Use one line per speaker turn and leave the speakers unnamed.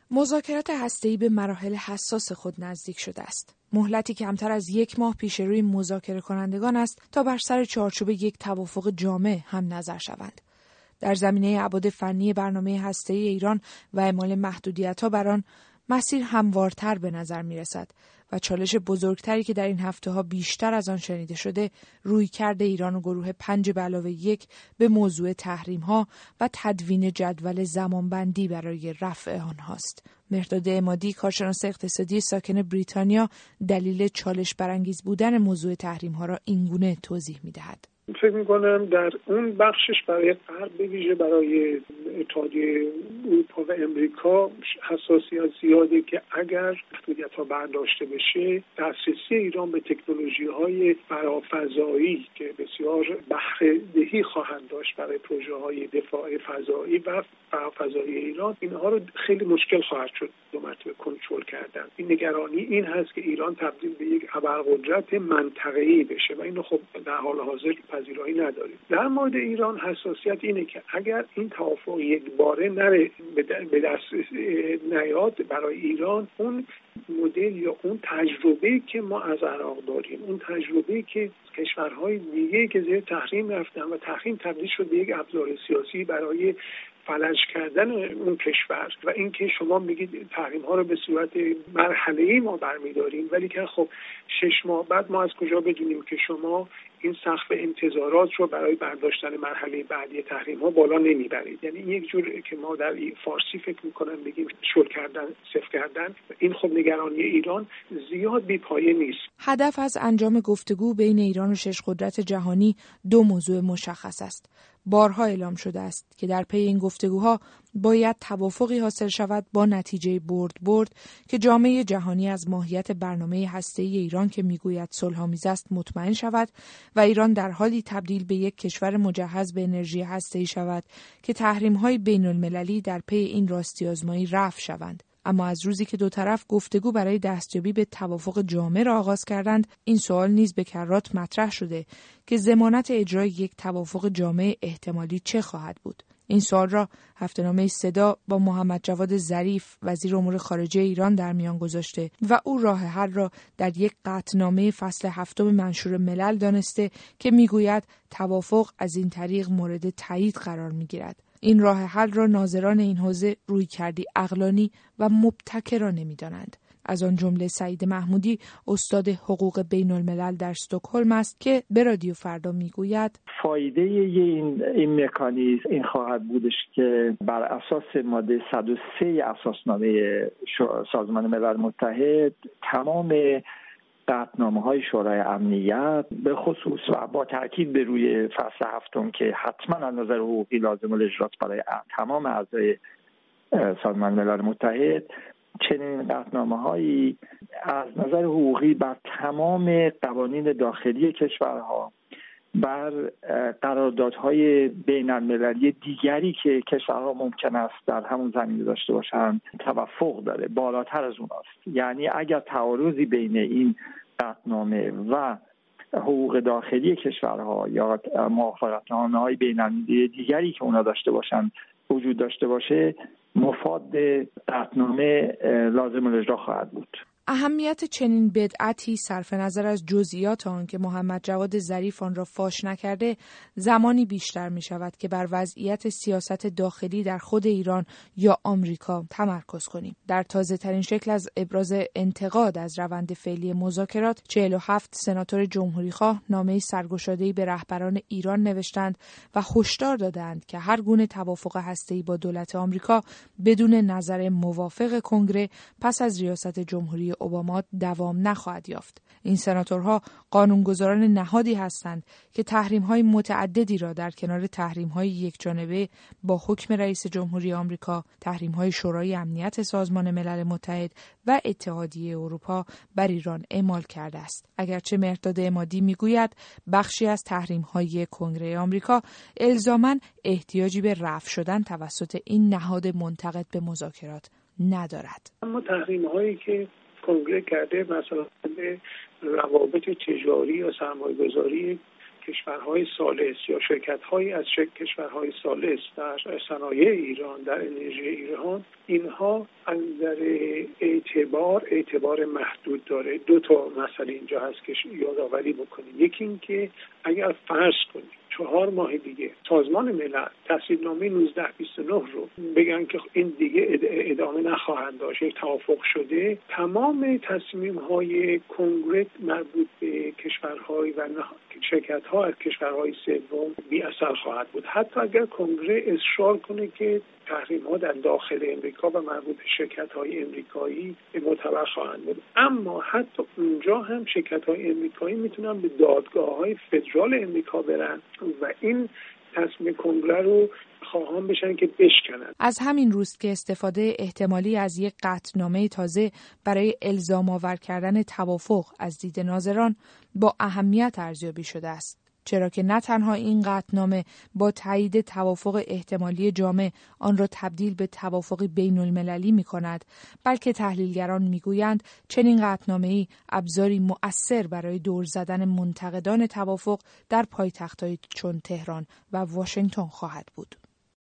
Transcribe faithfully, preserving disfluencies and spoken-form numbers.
مذاکرات هسته‌ای به مراحل حساس خود نزدیک شده است. مهلتی کمتر از یک ماه پیش روی مذاکره کنندگان است تا بر سر چارچوب یک توافق جامع هم نظر شوند. در زمینه ابعاد فنی برنامه هسته‌ای ایران و اعمال محدودیت‌ها بر آن مسیر هموارتر به نظر می‌رسد و چالش بزرگتری که در این هفته‌ها بیشتر از آن شنیده شده رویکرد ایران و گروه پنج به علاوه یک به موضوع تحریم‌ها و تدوین جدول زمانبندی برای رفع آنهاست. مهرداد عمادی، کارشناس اقتصادی ساکن بریتانیا، دلیل چالش برانگیز بودن موضوع تحریم‌ها را اینگونه توضیح می‌دهد.
فکر میکنم در اون بخشش برای غرب به ویژه برای اتحادیه اروپا و امریکا حساسیت زیاده که اگر محدودیت‌ها برداشته بشه دسترسی ایران به تکنولوژی‌های فرافضایی که بسیار بهره دهی خواهند داشت برای پروژه‌های دفاع فضایی و فرافضایی ایران، اینها رو خیلی مشکل خواهد شد دو مرتبه کنترل کردن. این نگرانی این هست که ایران تبدیل به یک ابرقدرت منطقه‌ای بشه و اینو خب در حال حاضر پذیرایی نداریم. در مورد ایران حساسیت اینه که اگر این توافق یک باره نره به دست نیاد برای ایران، اون مدل یا اون تجربه که ما از عراق داریم، اون تجربه که کشورهای دیگه که زیر تحریم رفتن و تحریم تبدیل شد به یک ابزار سیاسی برای فلج کردن اون کشور و اینکه شما میگید تحریم ها رو به صورت مرحله‌ای ما برمی‌داریم، ولی که خب شش ماه بعد ما از کجا بدونیم که شما این سقف انتظارات رو برای برداشتن مرحله بعدی تحریم ها بالا نمیبرید. یعنی یک جور که ما در فارسی فکر میکنم بگیم شل کردن، صفر کردن. این خب نگرانی ایران زیاد بی‌پایه نیست.
هدف از انجام گفتگو بین ایران و شش قدرت جهانی دو موضوع مشخص است. بارها اعلام شده است که در پی این گفتگوها باید توافقی حاصل شود با نتیجه برد برد که جامعه جهانی از ماهیت برنامه هسته‌ای ایران که میگوید صلح‌آمیز است مطمئن شود و ایران در حالی تبدیل به یک کشور مجهز به انرژی هسته‌ای شود که تحریم‌های بین‌المللی در پی این راستی آزمایی رفع شوند. اما از روزی که دو طرف گفتگو برای دستیابی به توافق جامع را آغاز کردند، این سوال نیز به کرات مطرح شده که ضمانت اجرای یک توافق جامع احتمالی چه خواهد بود. این سوال را هفته‌نامه صدا با محمد جواد ظریف وزیر امور خارجه ایران در میان گذاشته و او راه حل را در یک قطعنامه فصل هفتم منشور ملل دانسته که میگوید توافق از این طریق مورد تایید قرار میگیرد. این راه حل را ناظران این حوزه رویکردی عقلانی و مبتکرانه می‌دانند. از آن جمله سعید محمودی، استاد حقوق بین الملل در استکهلم است که به رادیو فردا میگوید
فایده این این مکانیزم این خواهد بودش که بر اساس ماده صد و سه اساسنامه سازمان ملل متحد تمام قطعنامه‌های شورای امنیت به خصوص و با تاکید به روی فصل هفتم که حتما از نظر حقوقی لازم الاجراست برای تمام اعضای سازمان ملل متحد، چنین قطعنامه‌هایی از نظر حقوقی بر تمام قوانین داخلی کشورها، بر قراردادهای بین المللی دیگری که کشورها ممکن است در همون زمینه داشته باشند توافق داره، بالاتر از اوناست. یعنی اگر تعارضی بین این قطعنامه و حقوق داخلی کشورها یا موافقتنامه‌های بین المللی دیگری که اونا داشته باشند وجود داشته باشه، مفاد قطعنامه لازم الاجرا خواهد بود.
اهمیت چنین بدعتی صرف نظر از جزئیات آن که محمد جواد ظریف آن را فاش نکرده زمانی بیشتر می شود که بر وضعیت سیاست داخلی در خود ایران یا آمریکا تمرکز کنیم. در تازه ترین شکل از ابراز انتقاد از روند فعلی مذاکرات، چهل و هفت سناتور جمهوریخواه نامه سرگشاده‌ای به رهبران ایران نوشتند و هشدار دادند که هر گونه توافق هسته‌ای با دولت آمریکا بدون نظر موافق کنگره پس از ریاست جمهوری اوباما دوام نخواهد یافت. این سناتورها قانونگذاران نهادی هستند که تحریم‌های متعددی را در کنار تحریم‌های یکجانبه با حکم رئیس جمهوری آمریکا، تحریم‌های شورای امنیت سازمان ملل متحد و اتحادیه اروپا بر ایران اعمال کرده است. اگرچه مهرداد عمادی میگوید بخشی از تحریم‌های کنگره آمریکا الزاماً احتیاجی به رفع شدن توسط این نهاد منتقد به مذاکرات ندارد.
اما تحریم‌هایی که کنگره کرده مثلا به روابط تجاری یا سرمایه‌گذاری کشورهای ثالث یا شرکت‌هایی از کشورهای ثالث در صنایع ایران، در انرژی ایران، اینها از نظر اعتبار اعتبار محدود داره. دو تا مسئله اینجا هست که یادآوری بکنیم. یکی این که اگر فرض کنیم چهار ماه دیگه سازمان ملل تصویبنامه نوزده بیست و نه رو بگن که این دیگه ادامه نخواهند داشت، یک توافق شده، تمام تصمیم‌های کنگره مربوط به کشورهای و شرکت‌ها از کشورهای سوم بی اثر خواهد بود. حتی اگر کنگره اصرار کنه که تحریم‌ها در داخل امریکا و مربوط به شرکت‌های امریکایی معتبر خواهند بود. اما حتی اونجا هم شرکت‌های امریکایی میتونن به دادگاه‌های فدرال امریکا برن و این تصمیم کنگره رو خواهان بشن که بشکنن.
از همین روست که استفاده احتمالی از یک قطعنامه تازه برای الزام آور کردن توافق از دید ناظران با اهمیت ارزیابی شده است. چرا که نه تنها این قطعنامه با تایید توافق احتمالی جامع آن را تبدیل به توافق بین المللی می کند، بلکه تحلیلگران می گویند چنین قطعنامه‌ای ابزاری مؤثر برای دور زدن منتقدان توافق در پایتخت‌هایی چون تهران و واشنگتن خواهد بود.